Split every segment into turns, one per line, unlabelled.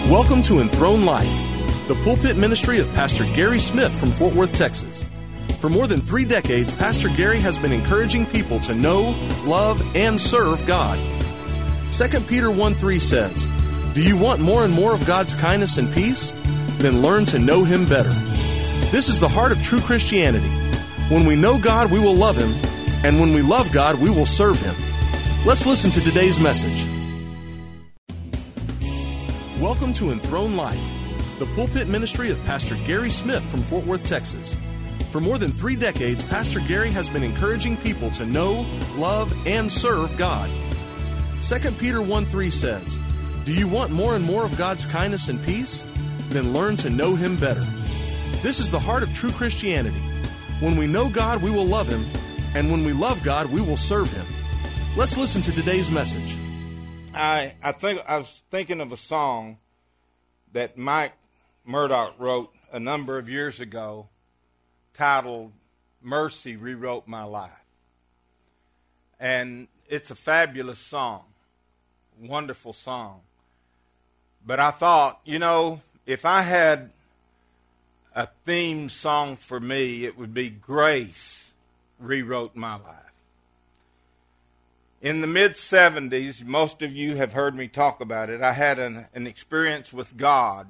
Welcome to Enthroned Life, the pulpit ministry of Pastor Gary Smith from Fort Worth, Texas. For more than 3 decades, Pastor Gary has been encouraging people to know, love, and serve God. 2 Peter 1:3 says, "Do you want more and more of God's kindness and peace? Then learn to know Him better." This is the heart of true Christianity. When we know God, we will love Him, and when we love God, we will serve Him. Let's listen to today's message. Welcome to Enthroned Life, the pulpit ministry of Pastor Gary Smith from Fort Worth, Texas. For more than 3 decades, Pastor Gary has been encouraging people to know, love, and serve God. 2 Peter 1:3 says, "Do you want more and more of God's kindness and peace? Then learn to know Him better." This is the heart of true Christianity. When we know God, we will love Him, and when we love God, we will serve Him. Let's listen to today's message.
I was thinking of a song that Mike Murdoch wrote a number of years ago titled "Mercy Rewrote My Life." And it's a fabulous song, wonderful song. But I thought, if I had a theme song for me, it would be "Grace Rewrote My Life." In the mid-'70s, most of you have heard me talk about it, I had an experience with God.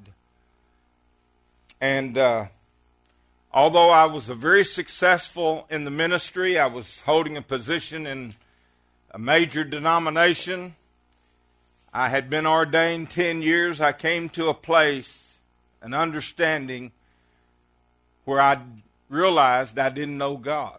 And although I was very successful in the ministry, I was holding a position in a major denomination. I had been ordained 10 years. I came to a place, an understanding, where I realized I didn't know God.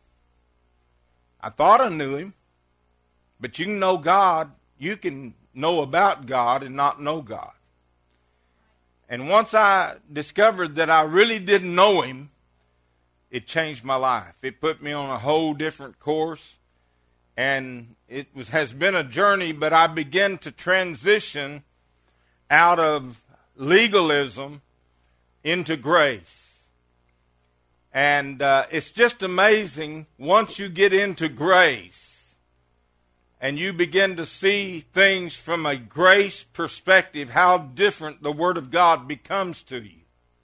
I thought I knew Him. But you can know God, you can know about God and not know God. And once I discovered that I really didn't know Him, it changed my life. It put me on a whole different course. And has been a journey, but I began to transition out of legalism into grace. And it's just amazing once you get into grace, and you begin to see things from a grace perspective, how different the Word of God becomes to you.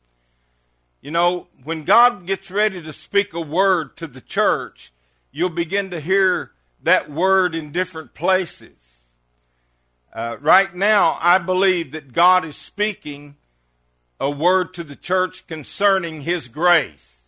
When God gets ready to speak a word to the church, you'll begin to hear that word in different places. Right now, I believe that God is speaking a word to the church concerning His grace.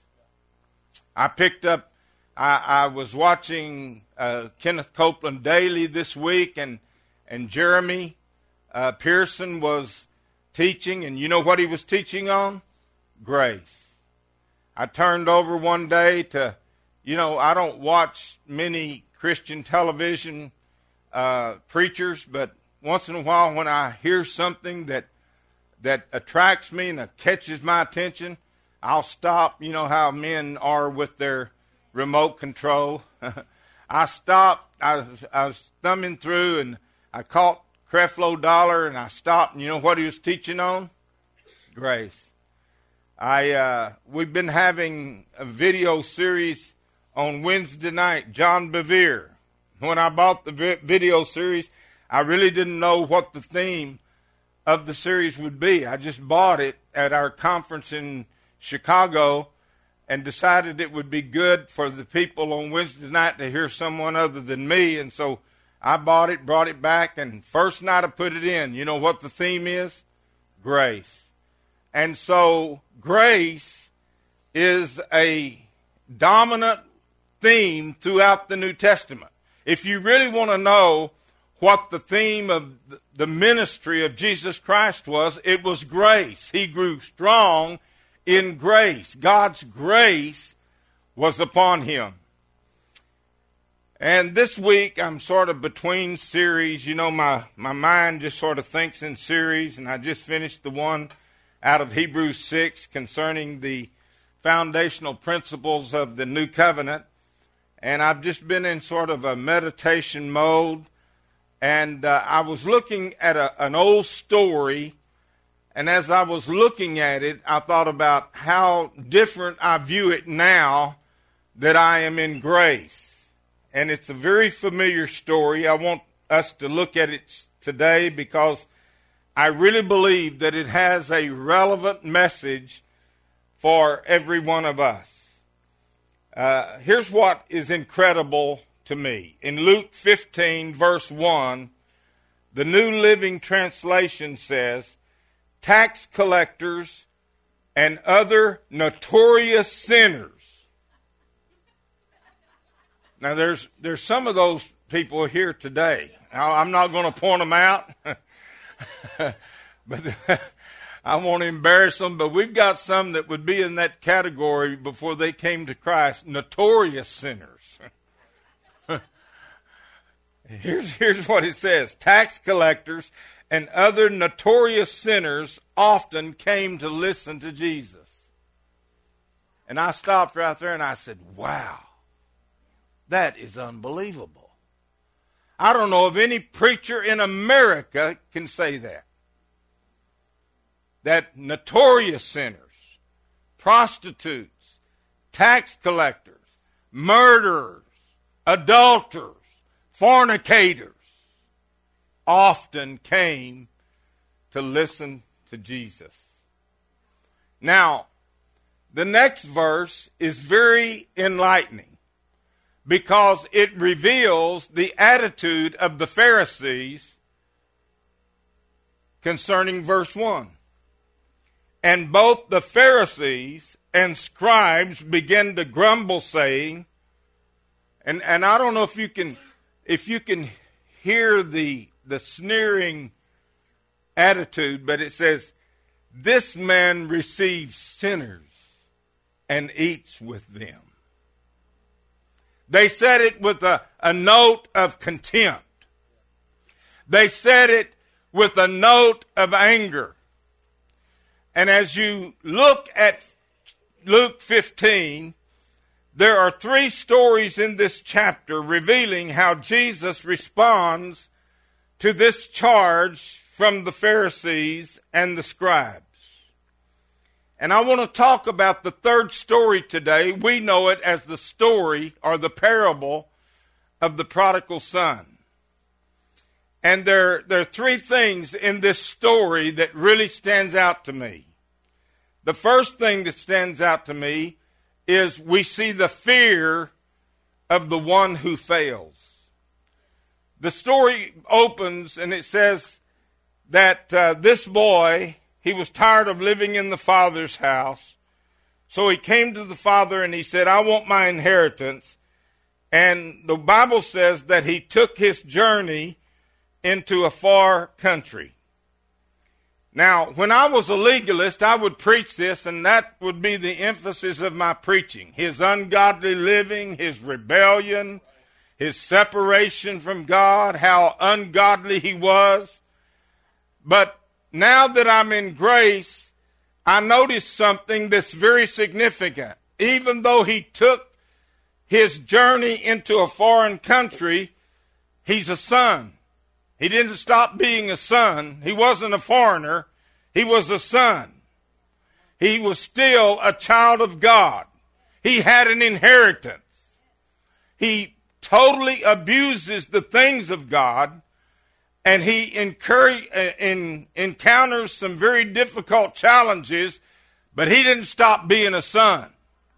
I was watching Kenneth Copeland daily this week, and Jeremy Pearson was teaching, and you know what he was teaching on? Grace. I turned over one day to, I don't watch many Christian television preachers, but once in a while when I hear something that attracts me and catches my attention, I'll stop. You know how men are with their remote control. I stopped. I was thumbing through, and I caught Creflo Dollar, and I stopped. And you know what he was teaching on? Grace. We've been having a video series on Wednesday night, John Bevere. When I bought the video series, I really didn't know what the theme of the series would be. I just bought it at our conference in Chicago and decided it would be good for the people on Wednesday night to hear someone other than me. And so I bought it, brought it back, and first night I put it in. You know what the theme is? Grace. And so grace is a dominant theme throughout the New Testament. If you really want to know what the theme of the ministry of Jesus Christ was, it was grace. He grew strong in grace. God's grace was upon Him. And this week I'm sort of between series. My mind just sort of thinks in series, and I just finished the one out of Hebrews 6 concerning the foundational principles of the New Covenant. And I've just been in sort of a meditation mode. And I was looking at an old story. And as I was looking at it, I thought about how different I view it now that I am in grace. And it's a very familiar story. I want us to look at it today because I really believe that it has a relevant message for every one of us. Here's what is incredible to me. In Luke 15, verse 1, the New Living Translation says, tax collectors and other notorious sinners. Now, there's some of those people here today. Now, I'm not going to point them out, but I won't embarrass them. But we've got some that would be in that category before they came to Christ, notorious sinners. Here's what it says. Tax collectors and other notorious sinners often came to listen to Jesus. And I stopped right there and I said, wow, that is unbelievable. I don't know of any preacher in America can say that. That notorious sinners, prostitutes, tax collectors, murderers, adulterers, fornicators often came to listen to Jesus. Now, the next verse is very enlightening because it reveals the attitude of the Pharisees concerning verse 1. And both the Pharisees and scribes began to grumble, saying, and I don't know if you can hear the sneering attitude, but it says, this man receives sinners and eats with them. They said it with a note of contempt. They said it with a note of anger. And as you look at Luke 15, there are 3 stories in this chapter revealing how Jesus responds to this charge from the Pharisees and the scribes. And I want to talk about the 3rd story today. We know it as the story or the parable of the prodigal son. And there are 3 things in this story that really stands out to me. The first thing that stands out to me is we see the fear of the one who fails. The story opens and it says that this boy, he was tired of living in the father's house. So he came to the father and he said, I want my inheritance. And the Bible says that he took his journey into a far country. Now, when I was a legalist, I would preach this, and that would be the emphasis of my preaching. His ungodly living, his rebellion, his separation from God, how ungodly he was. But now that I'm in grace, I noticed something that's very significant. Even though he took his journey into a foreign country, he's a son. He didn't stop being a son. He wasn't a foreigner. He was a son. He was still a child of God. He had an inheritance. He totally abuses the things of God, and he encounters some very difficult challenges, but he didn't stop being a son.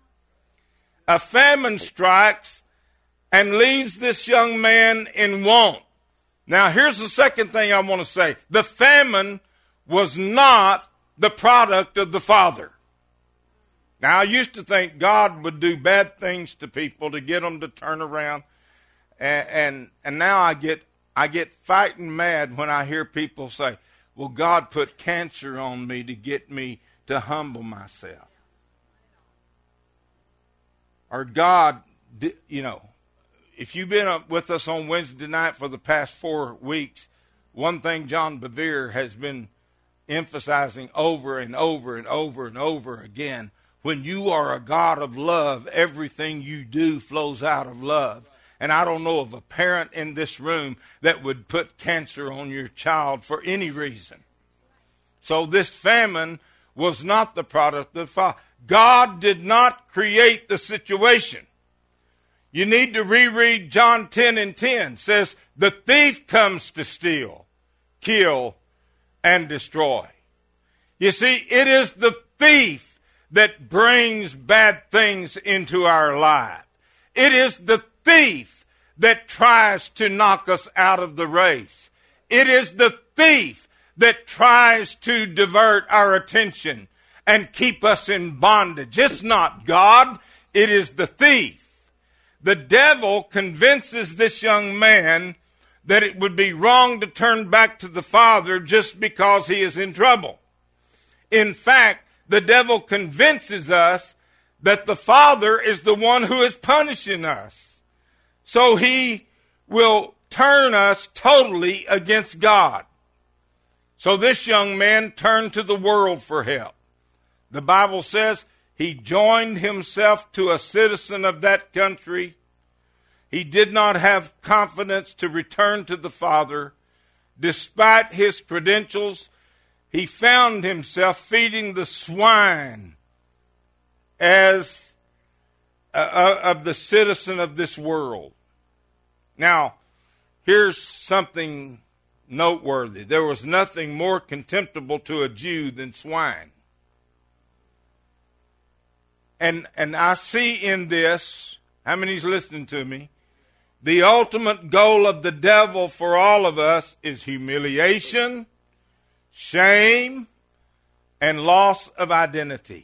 A famine strikes and leaves this young man in want. Now, here's the second thing I want to say. The famine was not the product of the father. Now, I used to think God would do bad things to people to get them to turn around. And now I get fighting mad when I hear people say, well, God put cancer on me to get me to humble myself. Or God, if you've been with us on Wednesday night for the past 4 weeks, one thing John Bevere has been emphasizing over and over and over and over again, when you are a God of love, everything you do flows out of love. And I don't know of a parent in this room that would put cancer on your child for any reason. So this famine was not the product of the Father. God did not create the situation. You need to reread John 10:10. It says, the thief comes to steal, kill, and destroy. You see, it is the thief that brings bad things into our life. It is the thief that tries to knock us out of the race. It is the thief that tries to divert our attention and keep us in bondage. It's not God, it is the thief. The devil convinces this young man that it would be wrong to turn back to the Father just because he is in trouble. In fact, the devil convinces us that the Father is the one who is punishing us. So he will turn us totally against God. So this young man turned to the world for help. The Bible says he joined himself to a citizen of that country. He did not have confidence to return to the Father. Despite his credentials, he found himself feeding the swine as of the citizen of this world. Now, here's something noteworthy. There was nothing more contemptible to a Jew than swine. And I see in this, how many's listening to me? The ultimate goal of the devil for all of us is humiliation, shame, and loss of identity.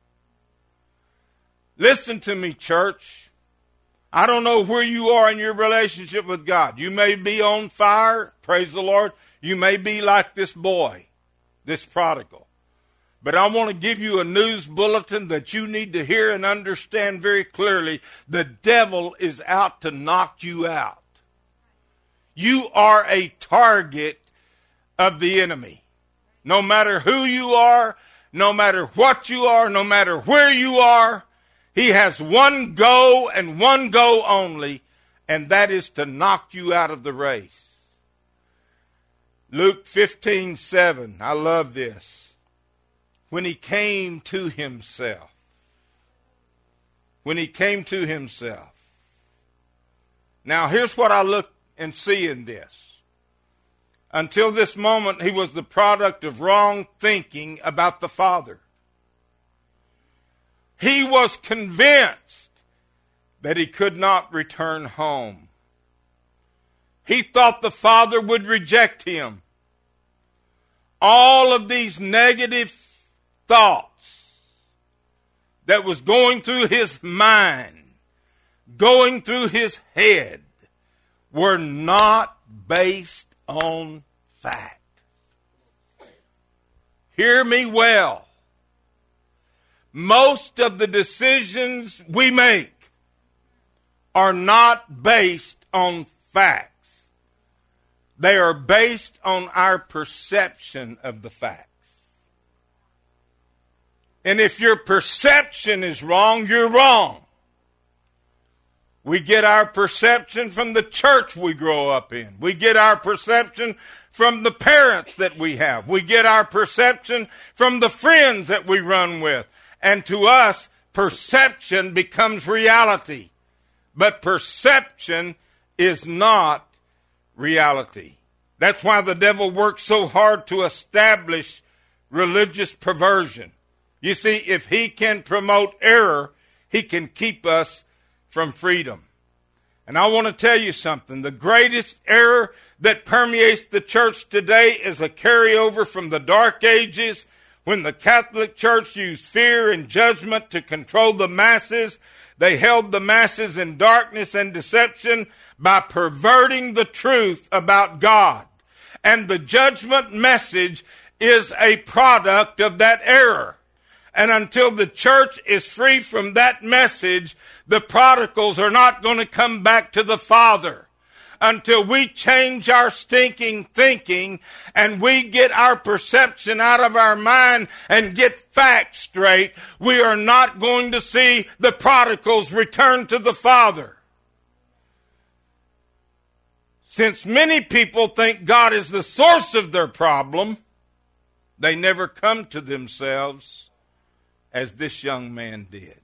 Listen to me, church. I don't know where you are in your relationship with God. You may be on fire, praise the Lord. You may be like this boy, this prodigal. But I want to give you a news bulletin that you need to hear and understand very clearly. The devil is out to knock you out. You are a target of the enemy. No matter who you are, no matter what you are, no matter where you are, he has one goal and one goal only, and that is to knock you out of the race. Luke 15:7. I love this. When he came to himself. When he came to himself. Now, here's what I look and see in this. Until this moment, he was the product of wrong thinking about the Father. He was convinced that he could not return home. He thought the Father would reject him. All of these negative thoughts that was going through his mind, going through his head, were not based on fact. Hear me well. Most of the decisions we make are not based on facts. They are based on our perception of the facts. And if your perception is wrong, you're wrong. We get our perception from the church we grow up in. We get our perception from the parents that we have. We get our perception from the friends that we run with. And to us, perception becomes reality. But perception is not reality. That's why the devil works so hard to establish religious perversion. You see, if he can promote error, he can keep us from freedom. And I want to tell you something. The greatest error that permeates the church today is a carryover from the Dark Ages, when the Catholic Church used fear and judgment to control the masses. They held the masses in darkness and deception by perverting the truth about God. And the judgment message is a product of that error. And until the church is free from that message, the prodigals are not going to come back to the Father. Until we change our stinking thinking and we get our perception out of our mind and get facts straight, we are not going to see the prodigals return to the Father. Since many people think God is the source of their problem, they never come to themselves as this young man did.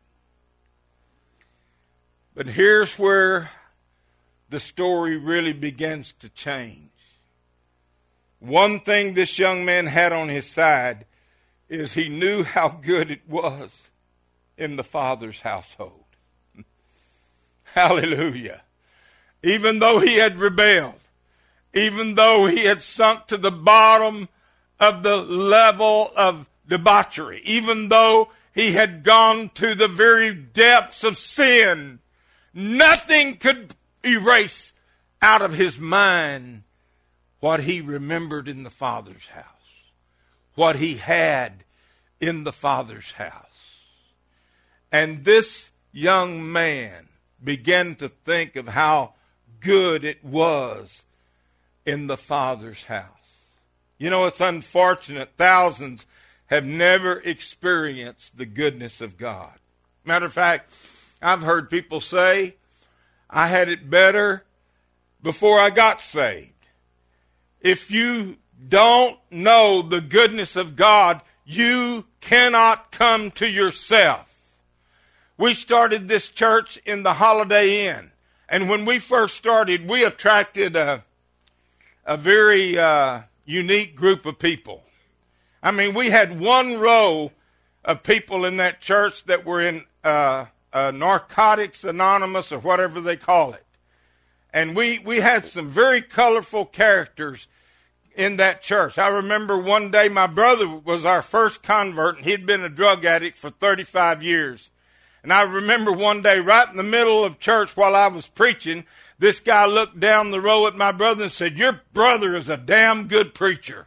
But here's where the story really begins to change. One thing this young man had on his side is he knew how good it was in the Father's household. Hallelujah. Even though he had rebelled, even though he had sunk to the bottom of the level of debauchery, even though he had gone to the very depths of sin, nothing could erase out of his mind what he remembered in the Father's house, what he had in the Father's house. And this young man began to think of how good it was in the Father's house. You know, it's unfortunate. Thousands have never experienced the goodness of God. Matter of fact, I've heard people say, I had it better before I got saved. If you don't know the goodness of God, you cannot come to yourself. We started this church in the Holiday Inn. And when we first started, we attracted a very unique group of people. I mean, we had one row of people in that church that were in Narcotics Anonymous or whatever they call it. And we had some very colorful characters in that church. I remember one day my brother was our first convert, and he'd been a drug addict for 35 years. And I remember one day right in the middle of church while I was preaching, this guy looked down the row at my brother and said, "Your brother is a damn good preacher."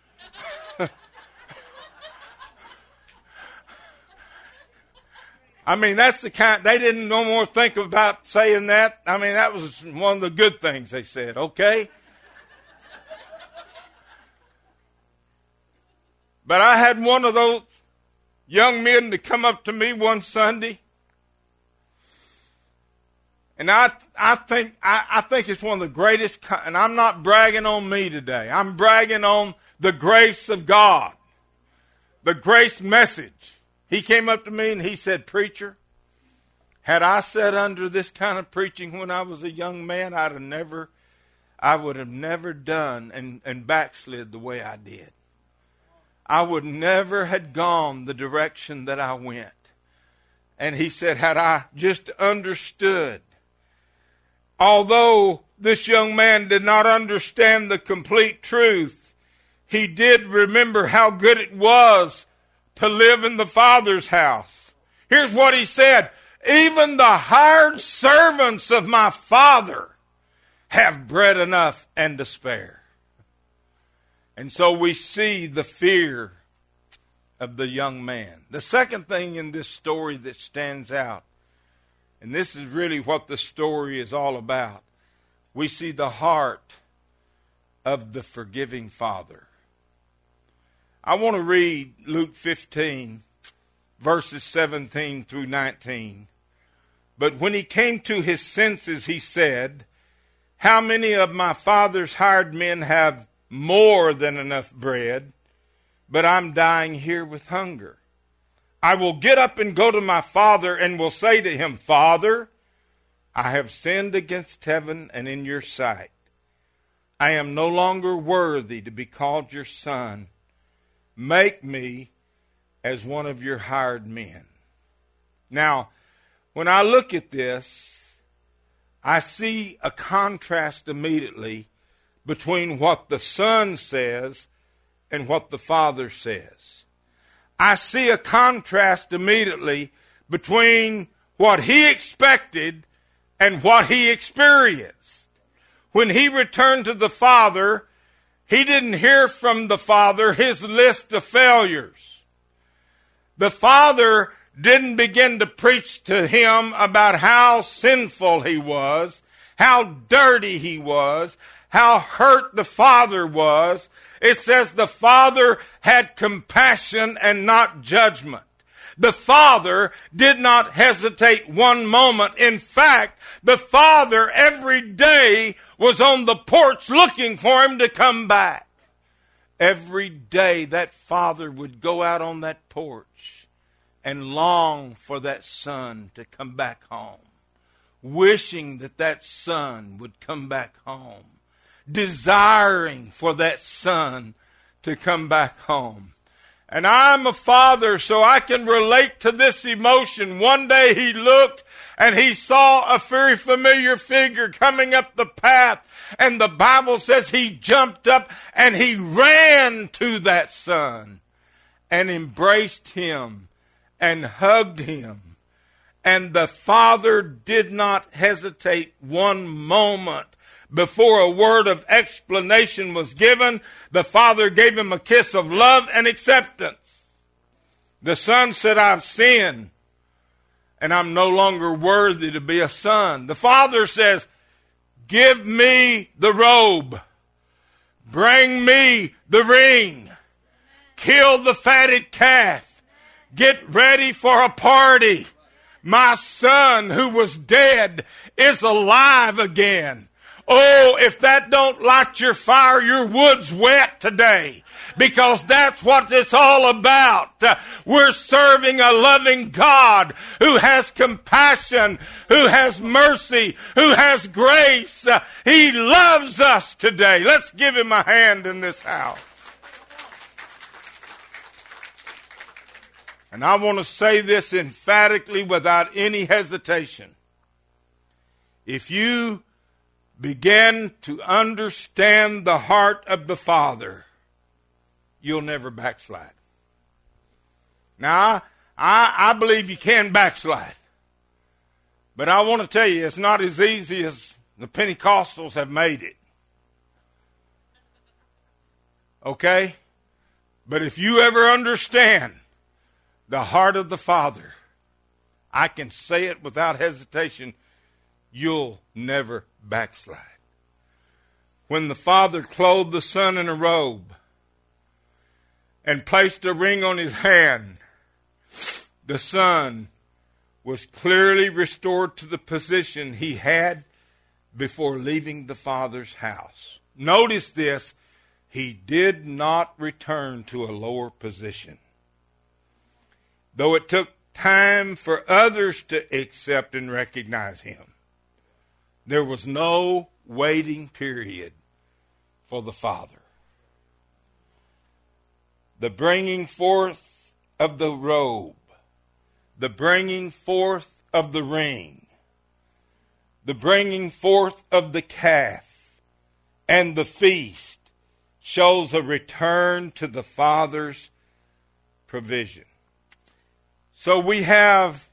I mean, that's the kind, they didn't no more think about saying that. I mean, that was one of the good things they said, okay? But I had one of those young men to come up to me one Sunday. And I think it's one of the greatest, and I'm not bragging on me today. I'm bragging on the grace of God, the grace message. He came up to me and he said, "Preacher, had I sat under this kind of preaching when I was a young man, I would have never done and backslid the way I did. I would never had gone the direction that I went." And he said, had I just understood, although this young man did not understand the complete truth, he did remember how good it was to live in the Father's house. Here's what he said: "Even the hired servants of my Father have bread enough and to spare." And so we see the fear of the young man. The second thing in this story that stands out, and this is really what the story is all about, we see the heart of the forgiving Father. I want to read Luke 15, verses 17 through 19. "But when he came to his senses, he said, 'How many of my father's hired men have more than enough bread, but I'm dying here with hunger? I will get up and go to my father and will say to him, Father, I have sinned against heaven and in your sight. I am no longer worthy to be called your son. Make me as one of your hired men.'" Now, when I look at this, I see a contrast immediately between what the Son says and what the Father says. I see a contrast immediately between what he expected and what he experienced. When he returned to the Father, he didn't hear from the Father his list of failures. The Father didn't begin to preach to him about how sinful he was, how dirty he was, how hurt the Father was. It says the Father had compassion and not judgment. The Father did not hesitate one moment. In fact, the Father every day was on the porch looking for him to come back. Every day that Father would go out on that porch and long for that son to come back home, wishing that that son would come back home, desiring for that son to come back home. And I'm a father, so I can relate to this emotion. One day he looked and he saw a very familiar figure coming up the path. And the Bible says he jumped up and he ran to that son and embraced him and hugged him. And the father did not hesitate one moment. Before a word of explanation was given, the father gave him a kiss of love and acceptance. The son said, I've sinned, and I'm no longer worthy to be a son. The father says, give me the robe. Bring me the ring. Kill the fatted calf. Get ready for a party. My son who was dead is alive again. Oh, if that don't light your fire, your wood's wet today. Because that's what it's all about. We're serving a loving God who has compassion, who has mercy, who has grace. He loves us today. Let's give him a hand in this house. And I want to say this emphatically without any hesitation. If you begin to understand the heart of the Father, you'll never backslide. Now, I believe you can backslide. But I want to tell you, it's not as easy as the Pentecostals have made it. Okay? But if you ever understand the heart of the Father, I can say it without hesitation, you'll never backslide. When the father clothed the son in a robe and placed a ring on his hand, the son was clearly restored to the position he had before leaving the father's house. Notice this, he did not return to a lower position. Though it took time for others to accept and recognize him, there was no waiting period for the Father. The bringing forth of the robe, the bringing forth of the ring, the bringing forth of the calf, and the feast shows a return to the Father's provision. So we have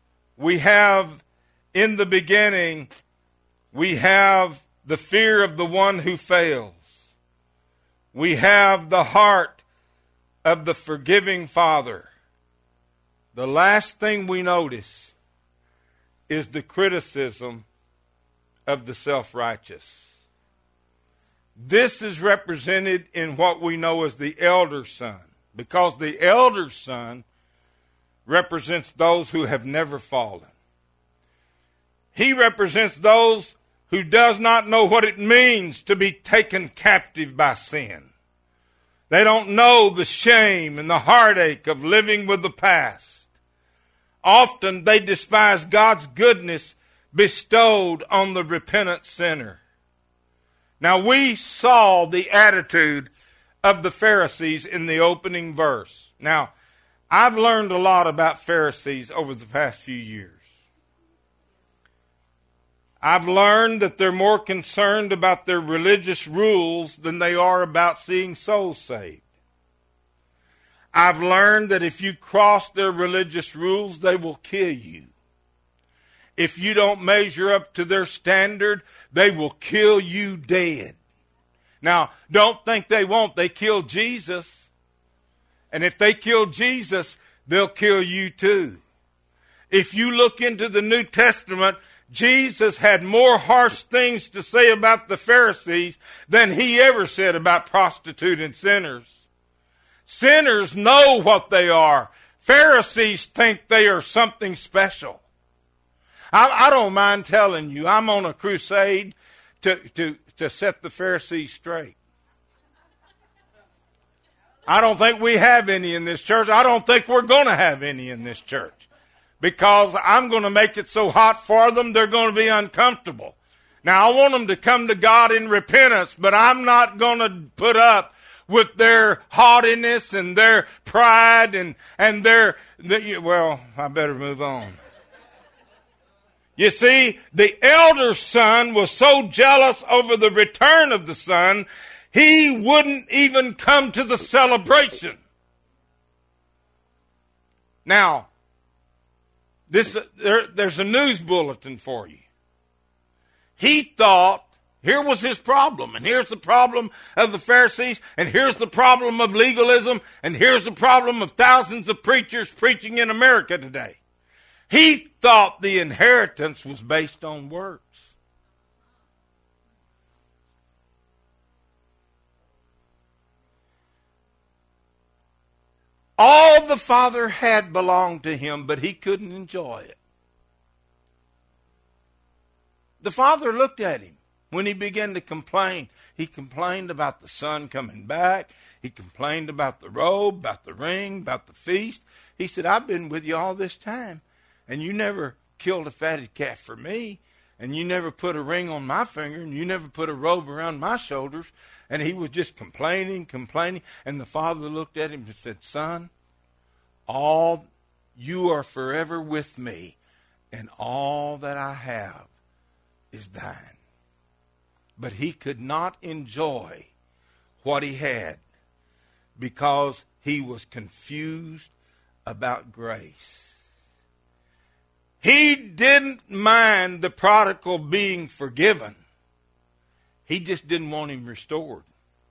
in the beginning, we have the fear of the one who fails. We have the heart of the forgiving Father. The last thing we notice is the criticism of the self-righteous. This is represented in what we know as the elder son, because the elder son represents those who have never fallen. He represents those who does not know what it means to be taken captive by sin. They don't know the shame and the heartache of living with the past. Often they despise God's goodness bestowed on the repentant sinner. Now we saw the attitude of the Pharisees in the opening verse. Now, I've learned a lot about Pharisees over the past few years. I've learned that they're more concerned about their religious rules than they are about seeing souls saved. I've learned that if you cross their religious rules, they will kill you. If you don't measure up to their standard, they will kill you dead. Now, don't think they won't. They killed Jesus. And if they kill Jesus, they'll kill you too. If you look into the New Testament, Jesus had more harsh things to say about the Pharisees than he ever said about prostitutes and sinners. Sinners know what they are. Pharisees think they are something special. I don't mind telling you, I'm on a crusade to set the Pharisees straight. I don't think we have any in this church. I don't think we're going to have any in this church. Because I'm going to make it so hot for them, they're going to be uncomfortable. Now, I want them to come to God in repentance, but I'm not going to put up with their haughtiness and their pride and well, I better move on. You see, the elder son was so jealous over the return of the son, he wouldn't even come to the celebration. Now, there's a news bulletin for you. He thought, here was his problem, and here's the problem of the Pharisees, and here's the problem of legalism, and here's the problem of thousands of preachers preaching in America today. He thought the inheritance was based on works. All the Father had belonged to him, but he couldn't enjoy it. The Father looked at him when he began to complain. He complained about the son coming back. He complained about the robe, about the ring, about the feast. He said, I've been with you all this time, and you never killed a fatted calf for me, and you never put a ring on my finger, and you never put a robe around my shoulders. And he was just complaining. And the Father looked at him and said, son, you are forever with me, and all that I have is thine. But he could not enjoy what he had because he was confused about grace. He didn't mind the prodigal being forgiven. He just didn't want him restored.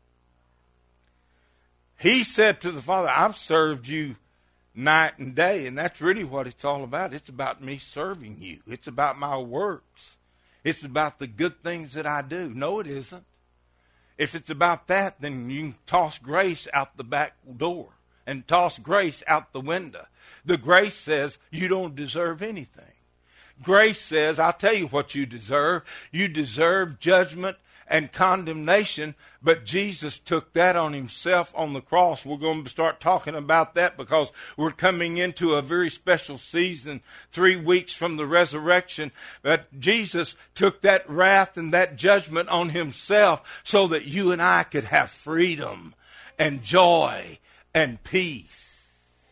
He said to the Father, I've served you night and day, and that's really what it's all about. It's about me serving you. It's about my works. It's about the good things that I do. No, it isn't. If it's about that, then you can toss grace out the back door and toss grace out the window. The grace says you don't deserve anything. Grace says, I'll tell you what you deserve. You deserve judgment and condemnation, but Jesus took that on himself on the cross. We're going to start talking about that because we're coming into a very special season, 3 weeks from the resurrection. But Jesus took that wrath and that judgment on himself so that you and I could have freedom and joy and peace.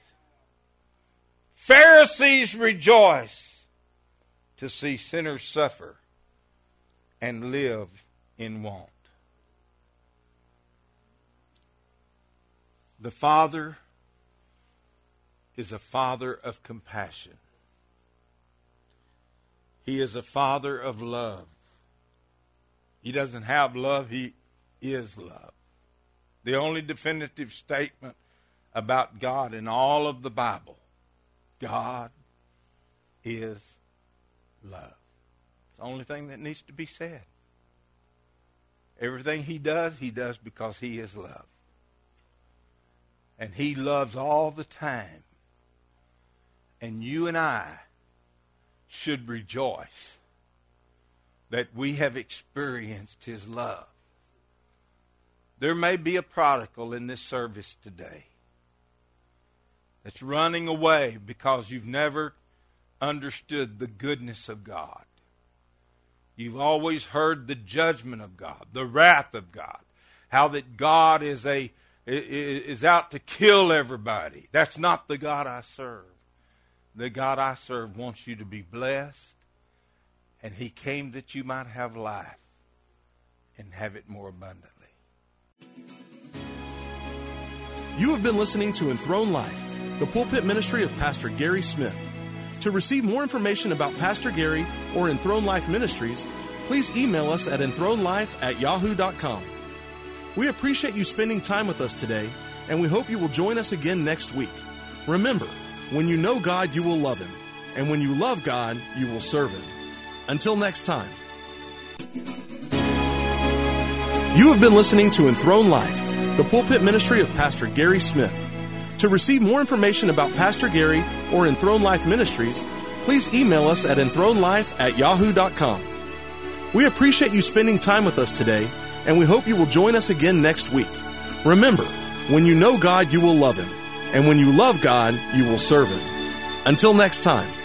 Pharisees rejoice to see sinners suffer and live in want. The Father is a Father of compassion. He is a Father of love. He doesn't have love, he is love. The only definitive statement about God in all of the Bible, God is love. It's the only thing that needs to be said. Everything he does because he is love. And he loves all the time. And you and I should rejoice that we have experienced his love. There may be a prodigal in this service today that's running away because you've never understood the goodness of God. You've always heard the judgment of God, the wrath of God, how that God is out to kill everybody. That's not the God I serve. The God I serve wants you to be blessed, and he came that you might have life and have it more abundantly.
You have been listening to Enthroned Life, the pulpit ministry of Pastor Gary Smith. To receive more information about Pastor Gary or Enthroned Life Ministries, please email us at enthronedlife@yahoo.com. We appreciate you spending time with us today, and we hope you will join us again next week. Remember, when you know God, you will love him, and when you love God, you will serve him. Until next time. You have been listening to Enthroned Life, the pulpit ministry of Pastor Gary Smith. To receive more information about Pastor Gary or Enthroned Life Ministries, please email us at enthronedlife@yahoo.com. We appreciate you spending time with us today, and we hope you will join us again next week. Remember, when you know God, you will love him, and when you love God, you will serve him. Until next time.